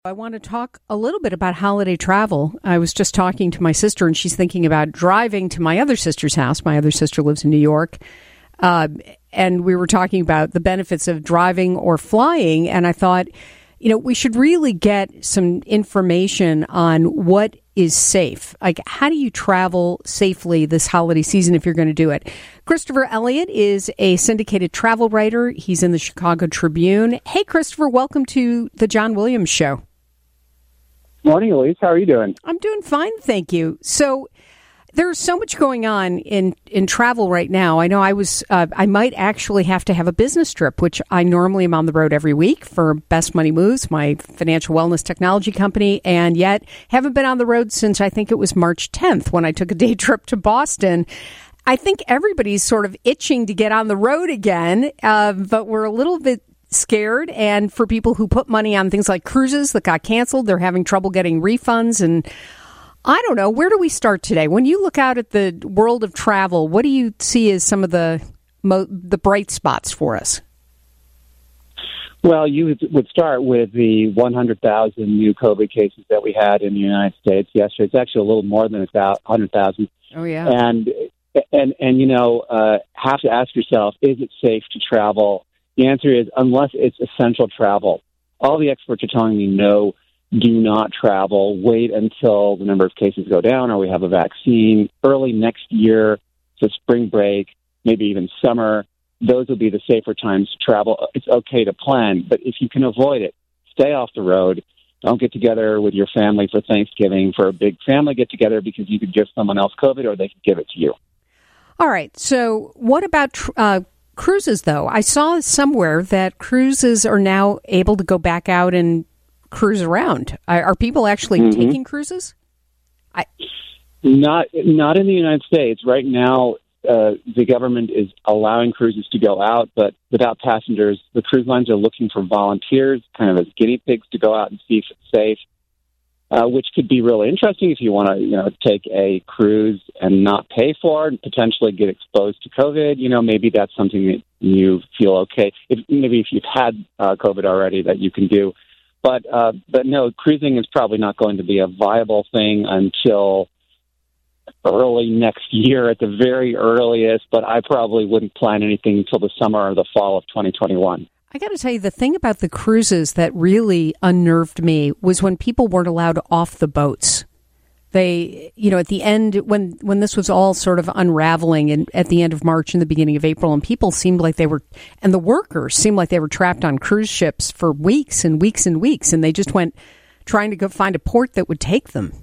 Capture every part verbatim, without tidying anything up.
I want to talk a little bit about holiday travel. I was just talking to my sister, and she's thinking about driving to my other sister's house. My other sister lives in New York. Uh, and we were talking about the benefits of driving or flying. And I thought, you know, we should really get some information on what is safe. Like, how do you travel safely this holiday season if you're going to do it? Christopher Elliott is a syndicated travel writer. He's in the Chicago Tribune. Hey, Christopher, welcome to the John Williams Show. Morning, Elise. How are you doing? I'm doing fine, thank you. So there's so much going on in, in travel right now. I know I was, uh, I might actually have to have a business trip, which I normally am on the road every week for Best Money Moves, my financial wellness technology company, and yet haven't been on the road since I think it was March tenth when I took a day trip to Boston. I think everybody's sort of itching to get on the road again, uh, but we're a little bit scared. And for people who put money on things like cruises that got canceled, they're having trouble getting refunds. And I don't know, where do we start today? When you look out at the world of travel, what do you see as some of the mo- the bright spots for us? Well, you would start with the one hundred thousand new COVID cases that we had in the United States yesterday. It's actually a little more than one hundred thousand. Oh, yeah. And, and, and you know, uh, have to ask yourself, is it safe to travel? The answer is, unless it's essential travel. All the experts are telling me no, do not travel. Wait until the number of cases go down or we have a vaccine. Early next year, so spring break, maybe even summer, those will be the safer times to travel. It's okay to plan, but if you can avoid it, stay off the road. Don't get together with your family for Thanksgiving for a big family get-together because you could give someone else COVID or they could give it to you. All right. So what about uh, cruises, though? I saw somewhere that cruises are now able to go back out and cruise around. Are, are people actually mm-hmm. taking cruises? I... Not, not in the United States. Right now, uh, the government is allowing cruises to go out, but without passengers. The cruise lines are looking for volunteers, kind of as guinea pigs, to go out and see if it's safe. Uh, which could be really interesting if you want to, you know, take a cruise and not pay for it and potentially get exposed to COVID. You know, maybe that's something that you feel okay. If, maybe if you've had uh, COVID already, that you can do. But uh, but no, cruising is probably not going to be a viable thing until early next year at the very earliest. But I probably wouldn't plan anything until the summer or the fall of twenty twenty-one. I got to tell you, the thing about the cruises that really unnerved me was when people weren't allowed off the boats. They, you know, at the end, when, when this was all sort of unraveling and at the end of March and the beginning of April, and people seemed like they were, and the workers seemed like they were trapped on cruise ships for weeks and weeks and weeks, and they just went trying to go find a port that would take them.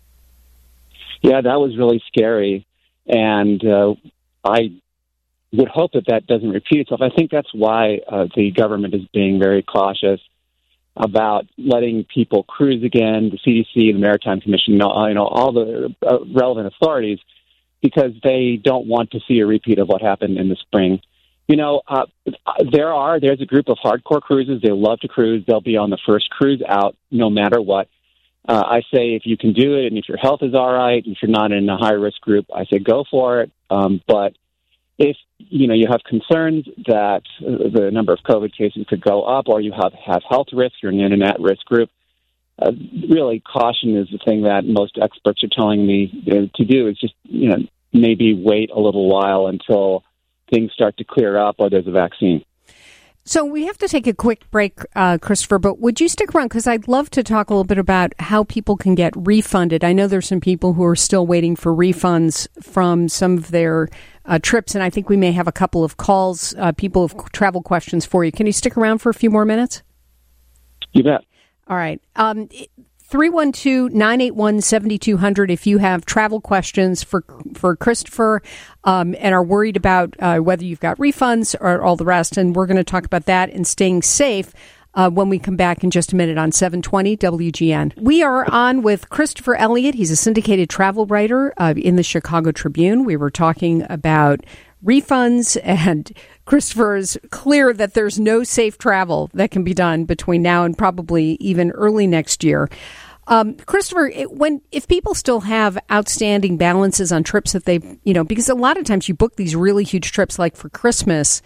Yeah, that was really scary. And uh, I would hope that that doesn't repeat itself. I think that's why uh, the government is being very cautious about letting people cruise again, the C D C, the Maritime Commission, you know, you know all the uh, relevant authorities, because they don't want to see a repeat of what happened in the spring. You know, uh, there are, there's a group of hardcore cruisers. They love to cruise. They'll be on the first cruise out no matter what. Uh, I say if you can do it and if your health is all right, if you're not in a high-risk group, I say go for it. Um, but if, you know, you have concerns that the number of COVID cases could go up or you have, have health risks, you're in an at-risk group, uh, really caution is the thing that most experts are telling me you know, to do is just, you know, maybe wait a little while until things start to clear up or there's a vaccine. So we have to take a quick break, uh, Christopher, but would you stick around? Because I'd love to talk a little bit about how people can get refunded. I know there's some people who are still waiting for refunds from some of their uh, trips, and I think we may have a couple of calls, uh, people have travel questions for you. Can you stick around for a few more minutes? You bet. All right. Um, three one two, nine eight one, seven two zero zero if you have travel questions for for Christopher um, and are worried about uh, whether you've got refunds or all the rest. And we're going to talk about that and staying safe uh, when we come back in just a minute on seven twenty W G N. We are on with Christopher Elliott. He's a syndicated travel writer uh, in the Chicago Tribune. We were talking about refunds, and Christopher is clear that there's no safe travel that can be done between now and probably even early next year. Um, Christopher, it, when if people still have outstanding balances on trips that they, you know, because a lot of times you book these really huge trips, like for Christmas,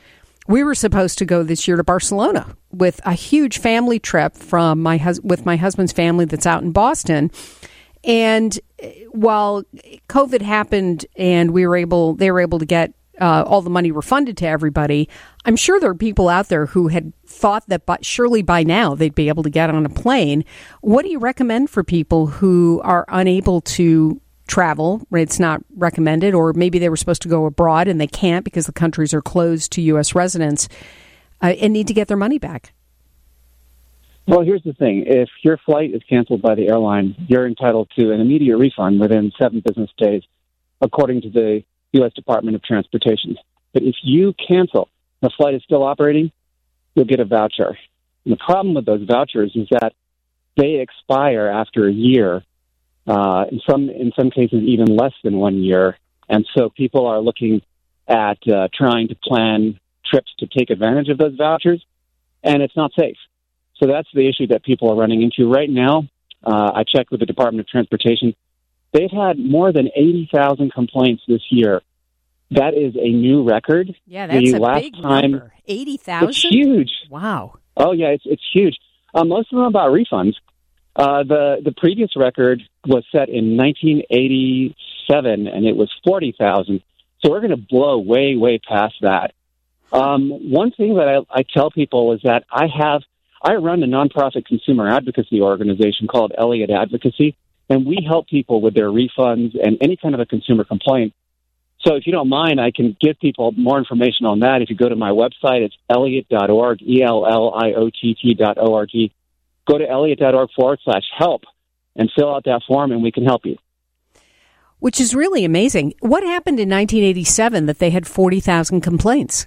We were supposed to go this year to Barcelona with a huge family trip from my hus- with my husband's family that's out in Boston. And while COVID happened and we were able, they were able to get uh, all the money refunded to everybody, I'm sure there are people out there who had thought that by, surely by now they'd be able to get on a plane. What do you recommend for people who are unable to travel? It's not recommended, or maybe they were supposed to go abroad and they can't because the countries are closed to U S residents uh, and need to get their money back. Well, here's the thing. If your flight is canceled by the airline, you're entitled to an immediate refund within seven business days, according to the U S Department of Transportation. But if you cancel, the flight is still operating, you'll get a voucher. And the problem with those vouchers is that they expire after a year, uh, in some in some cases even less than one year. And so people are looking at uh, trying to plan trips to take advantage of those vouchers, and it's not safe. So that's the issue that people are running into right now. Uh, I checked with the Department of Transportation. They've had more than eighty thousand complaints this year. That is a new record. Yeah, that's the a last big time, number. eighty thousand? It's huge. Wow. Oh, yeah, it's it's huge. Uh, most of them about refunds. Uh, the, the previous record was set in nineteen eighty-seven, and it was forty thousand. So we're going to blow way, way past that. Um, one thing that I, I tell people is that I have I run a nonprofit consumer advocacy organization called Elliott Advocacy, and we help people with their refunds and any kind of a consumer complaint. So if you don't mind, I can give people more information on that. If you go to my website, it's elliott dot org, E L L I O T T dot O R G. Go to elliott dot org forward slash help and fill out that form, and we can help you. Which is really amazing. What happened in nineteen eighty-seven that they had forty thousand complaints?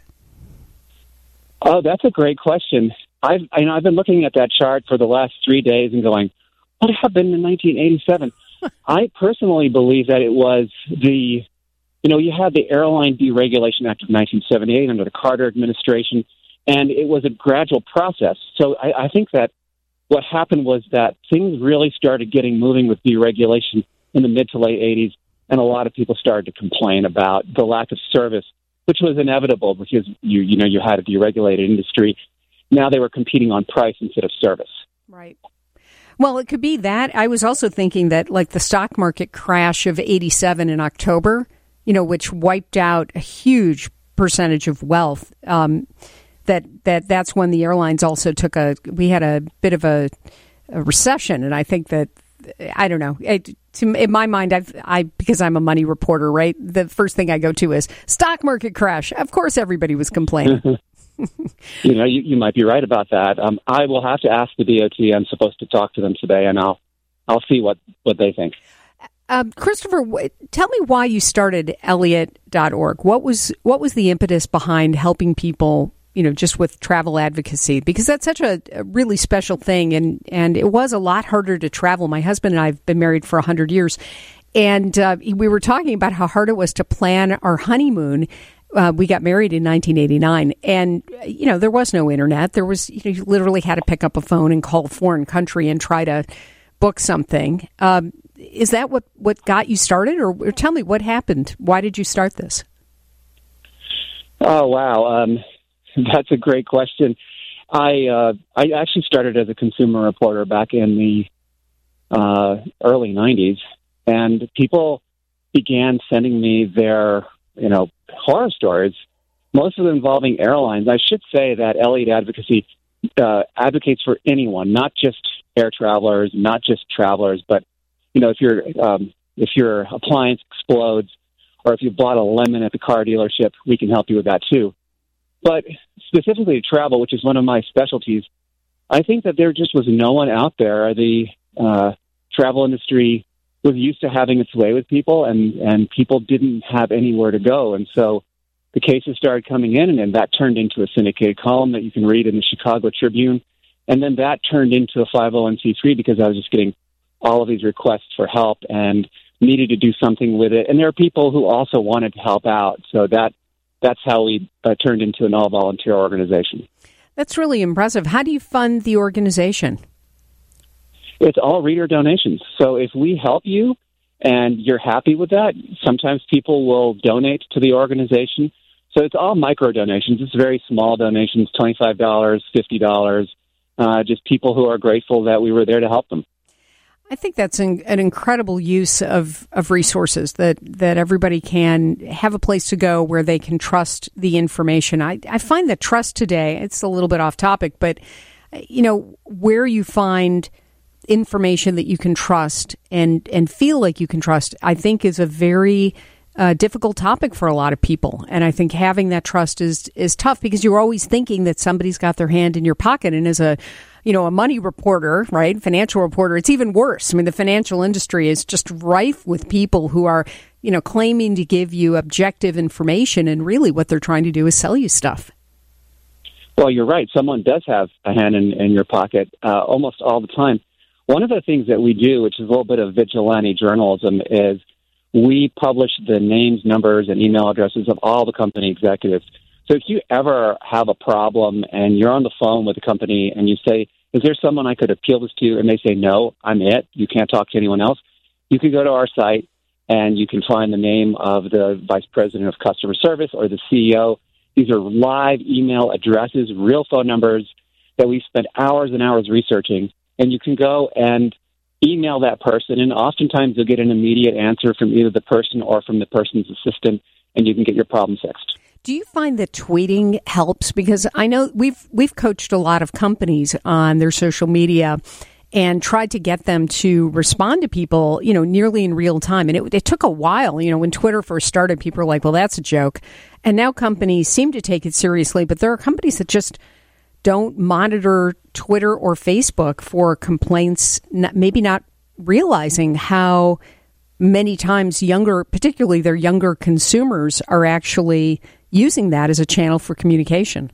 Oh, that's a great question. I've, I, you know, I've been looking at that chart for the last three days and going, what happened in nineteen eighty-seven? I personally believe that it was the, you know, you had the Airline Deregulation Act of nineteen seventy-eight under the Carter administration, and it was a gradual process. So I, I think that what happened was that things really started getting moving with deregulation in the mid to late eighties, and a lot of people started to complain about the lack of service, which was inevitable because you, you know, you had a deregulated industry. Now they were competing on price instead of service. Right. Well, it could be that. I was also thinking that, like, the stock market crash of eighty-seven in October, you know, which wiped out a huge percentage of wealth, um, that, that that's when the airlines also took a, we had a bit of a, a recession. And I think that, I don't know, it, to, in my mind, I've, I, because I'm a money reporter, right, the first thing I go to is stock market crash. Of course, everybody was complaining. You know, you, you might be right about that. Um, I will have to ask the D O T. I'm supposed to talk to them today, and I'll I'll see what, what they think. Um, Christopher, w- tell me why you started elliott dot org. What was what was the impetus behind helping people, you know, just with travel advocacy? Because that's such a, a really special thing, and, and it was a lot harder to travel. My husband and I have been married for one hundred years, and uh, we were talking about how hard it was to plan our honeymoon. Uh, we got married in nineteen eighty-nine, and, you know, there was no internet. There was, you know, you literally had to pick up a phone and call a foreign country and try to book something. Um, is that what, what got you started? Or, or tell me what happened. Why did you start this? Oh, wow. Um, that's a great question. I uh, I actually started as a consumer reporter back in the uh, early nineties, and people began sending me their, you know, horror stories, most of them involving airlines. I should say that Elliott Advocacy uh, advocates for anyone, not just air travelers, not just travelers, but, you know, if your um, if your appliance explodes or if you bought a lemon at the car dealership, we can help you with that too. But specifically travel, which is one of my specialties, I think that there just was no one out there. The uh, travel industry was used to having its way with people, and, and people didn't have anywhere to go. And so the cases started coming in, and then that turned into a syndicated column that you can read in the Chicago Tribune. And then that turned into a five oh one c three because I was just getting all of these requests for help and needed to do something with it. And there are people who also wanted to help out. So that that's how we uh, turned into an all-volunteer organization. That's really impressive. How do you fund the organization? It's all reader donations. So if we help you and you're happy with that, sometimes people will donate to the organization. So it's all micro donations. It's very small donations, twenty-five dollars, fifty dollars, uh, just people who are grateful that we were there to help them. I think that's an, an incredible use of, of resources, that, that everybody can have a place to go where they can trust the information. I, I find that trust today, it's a little bit off topic, but, you know, where you find information that you can trust and, and feel like you can trust, I think is a very uh, difficult topic for a lot of people. And I think having that trust is, is tough because you're always thinking that somebody's got their hand in your pocket. And as a you know, a money reporter, right, financial reporter, it's even worse. I mean, the financial industry is just rife with people who are, you know, claiming to give you objective information, and really what they're trying to do is sell you stuff. Well, you're right. Someone does have a hand in, in your pocket uh, almost all the time. One of the things that we do, which is a little bit of vigilante journalism, is we publish the names, numbers, and email addresses of all the company executives. So if you ever have a problem and you're on the phone with a company and you say, is there someone I could appeal this to? And they say, no, I'm it. You can't talk to anyone else. You can go to our site and you can find the name of the vice president of customer service or the C E O. These are live email addresses, real phone numbers that we've spent hours and hours researching. And you can go and email that person. And oftentimes you'll get an immediate answer from either the person or from the person's assistant, and you can get your problem fixed. Do you find that tweeting helps? Because I know we've we've coached a lot of companies on their social media and tried to get them to respond to people, you know, nearly in real time. And it, it took a while. You know, when Twitter first started, people were like, well, that's a joke. And now companies seem to take it seriously. But there are companies that just don't monitor Twitter or Facebook for complaints, maybe not realizing how many times younger, particularly their younger consumers, are actually using that as a channel for communication.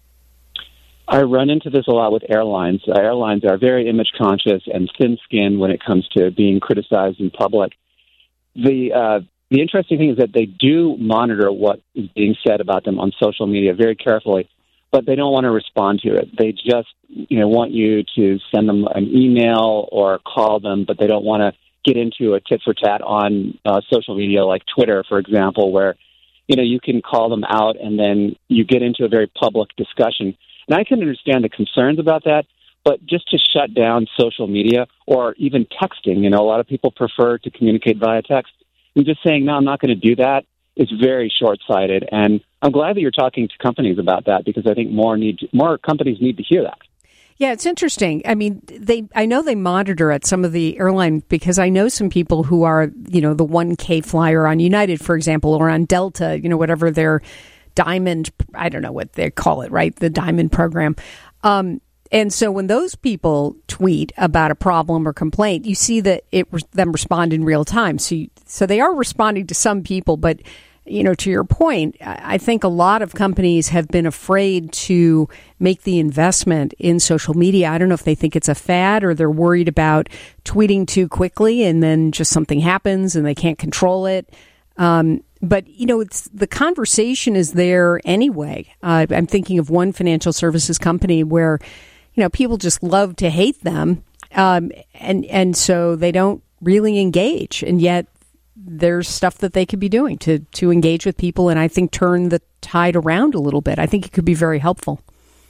I run into this a lot with airlines. Uh, airlines are very image conscious and thin-skinned when it comes to being criticized in public. The uh, the interesting thing is that they do monitor what is being said about them on social media very carefully, but they don't want to respond to it. They just you know want you to send them an email or call them, but they don't want to get into a tit for tat on uh, social media like Twitter, for example, where you know, you can call them out and then you get into a very public discussion. And I can understand the concerns about that, but just to shut down social media or even texting, you know, a lot of people prefer to communicate via text. And just saying, no, I'm not going to do that is very short-sighted. And I'm glad that you're talking to companies about that because I think more need to, more companies need to hear that. Yeah, it's interesting. I mean, they I know they monitor at some of the airline because I know some people who are, you know, the one K flyer on United, for example, or on Delta, you know, whatever their diamond, I don't know what they call it, right? The diamond program. Um, and so when those people tweet about a problem or complaint, you see that it them respond in real time. So, you, so they are responding to some people, but you know, to your point, I think a lot of companies have been afraid to make the investment in social media. I don't know if they think it's a fad or they're worried about tweeting too quickly and then just something happens and they can't control it. Um, but, you know, it's the conversation is there anyway. Uh, I'm thinking of one financial services company where, you know, people just love to hate them. Um, and, and so they don't really engage. And yet, there's stuff that they could be doing to, to engage with people and I think turn the tide around a little bit. I think it could be very helpful.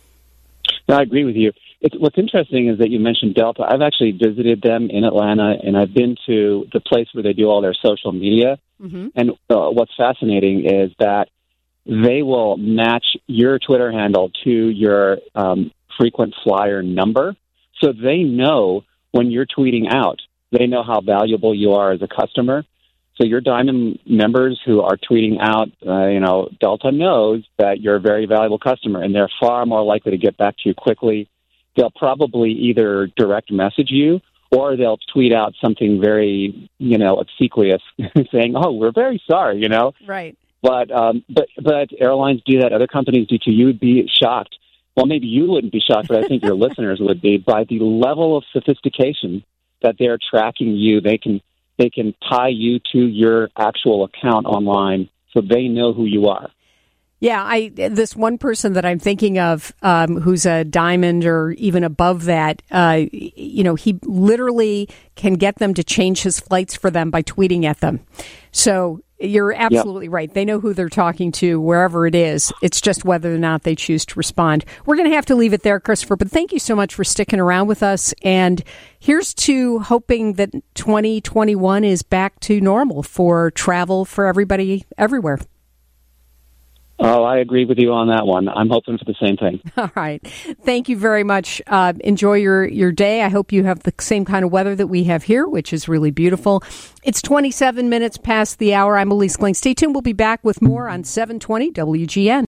No, I agree with you. It's, what's interesting is that you mentioned Delta. I've actually visited them in Atlanta, and I've been to the place where they do all their social media. Mm-hmm. And uh, what's fascinating is that they will match your Twitter handle to your um, frequent flyer number. So they know when you're tweeting out, they know how valuable you are as a customer. So your Diamond members who are tweeting out, uh, you know, Delta knows that you're a very valuable customer, and they're far more likely to get back to you quickly. They'll probably either direct message you or they'll tweet out something very, you know, obsequious saying, oh, we're very sorry, you know. Right. But, um, but, but airlines do that. Other companies do too. You would be shocked. Well, maybe you wouldn't be shocked, but I think your listeners would be by the level of sophistication that they're tracking you. They can They can tie you to your actual account online so they know who you are. Yeah, I this one person that I'm thinking of um, who's a diamond or even above that, uh, you know, he literally can get them to change his flights for them by tweeting at them. So You're absolutely yep. right. They know who they're talking to wherever it is. It's just whether or not they choose to respond. We're going to have to leave it there, Christopher, but thank you so much for sticking around with us. And here's to hoping that twenty twenty-one is back to normal for travel for everybody everywhere. Oh, I agree with you on that one. I'm hoping for the same thing. All right. Thank you very much. Uh, enjoy your, your day. I hope you have the same kind of weather that we have here, which is really beautiful. It's twenty-seven minutes past the hour. I'm Elise Kling. Stay tuned. We'll be back with more on seven twenty W G N.